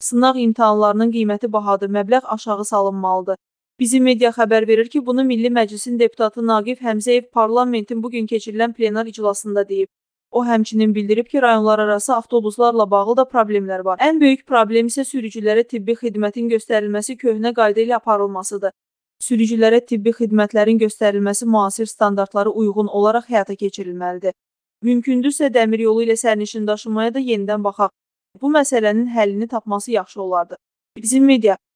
Sınaq imtahanlarının qiyməti bahadır, məbləğ aşağı salınmalıdır. Bizim media xəbər verir ki, bunu Milli Məclisin deputatı Naqif Həmzəyev parlamentin bugün keçirilən plenar iclasında deyib. O həmçinin bildirib ki, rayonlararası avtobuslarla bağlı da problemlər var. Ən böyük problem isə sürücülərə tibbi xidmətin göstərilməsi köhnə qayda ilə aparılmasıdır. Sürücülərə tibbi xidmətlərin göstərilməsi müasir standartlara uyğun olaraq həyata keçirilməlidir. Mümkündürsə dəmir yolu ilə sərnişin daşımaya da yenidən baxaq. Bu məsələnin həllini tapması yaxşı olardı. Bizim media